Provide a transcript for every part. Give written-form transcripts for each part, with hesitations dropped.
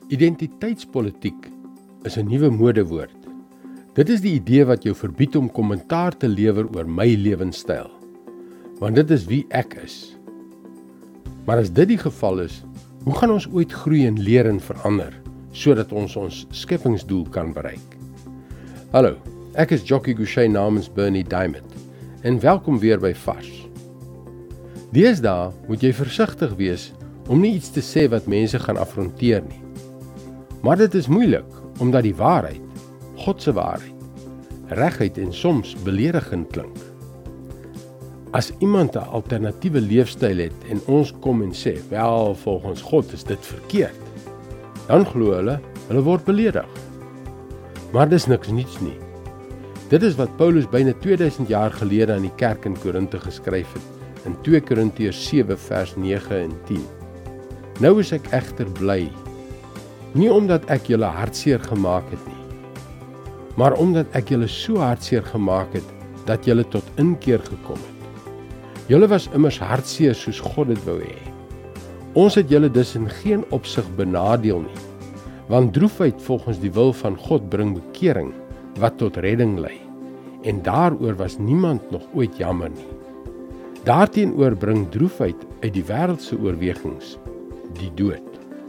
Identiteitspolitiek is 'n nuwe modewoord. Dit is die idee wat jou verbied om kommentaar te lewer oor my lewenstyl, want dit is wie ek is. Maar as dit die geval is, hoe gaan ons ooit groei en leer en verander, sodat ons skepingsdoel kan bereik? Hallo, ek is Jockey Gouchee namens Bernie Diamond, en welkom weer by Vars. Deesdae moet jy versigtig wees om nie iets te sê wat mense gaan afronteer nie. Maar dit is moeilik, omdat die waarheid, God se waarheid, regheid en soms beledigend klink. As iemand 'n alternatiewe leefstyl het en ons kom en sê, wel, volgens God is dit verkeerd, dan glo hulle word beledig. Maar dis niks niets nie. Dit is wat Paulus byna 2000 jaar gelede aan die kerk in Korinthe geskryf het, in 2 Korintiërs 7 vers 9 en 10. Nou is ek egter bly, nie omdat ek julle hartseer gemaak het nie, maar omdat ek julle so hartseer gemaak het, dat julle tot inkeer gekom het. Julle was immers hartseer soos God dit wou hê. Ons het julle dus in geen opsig benadeel nie, want droefheid volgens die wil van God bring bekering, wat tot redding lei, en daaroor was niemand nog ooit jammer nie. Daarteenoor bring droefheid uit die wêreldse oorwegings die dood.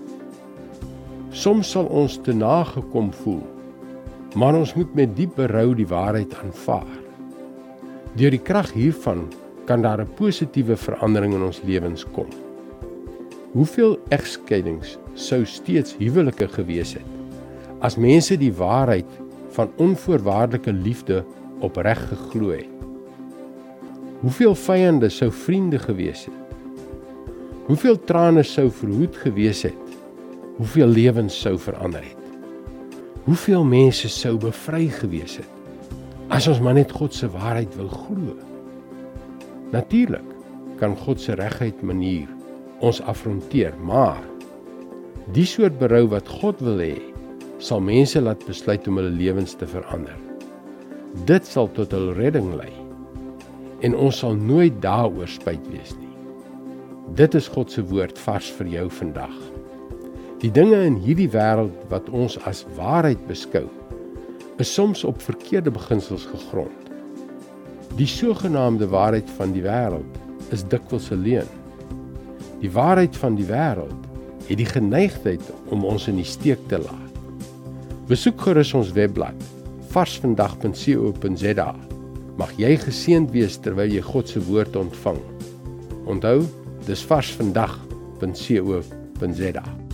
Soms sal ons te nagekom voel, maar ons moet met diep berou die waarheid aanvaar. Deur die krag hiervan kan daar 'n positiewe verandering in ons lewens kom. Hoeveel egskeidings sou steeds huwelike gewees het, as mense die waarheid van onvoorwaardelike liefde opreg geglo het? Hoeveel vyande sou vriende gewees het? Hoeveel trane sou verhoed gewees het? Hoeveel lewens sou verander het? Hoeveel mense sou bevry gewees het, as ons maar net God se waarheid wil glo? Natuurlik kan God se regheid manier ons afronteer, maar die soort berou wat God wil hê, sal mense laat besluit om hulle lewens te verander. Dit sal tot hul redding lei, en ons sal nooit daaroor spyt wees nie. Dit is God se woord vars vir jou vandag. Die dinge in hierdie wêreld wat ons as waarheid beskou, is soms op verkeerde beginsels gegrond. Die sogenaamde waarheid van die wêreld is dikwels 'n leuen. Die waarheid van die wêreld het die geneigtheid om ons in die steek te laat. Besoek gerus ons webblad varsvandag.co.za. Mag jy geseënd wees terwyl jy God se woord ontvang. Onthou, dis varsvandag.co.za.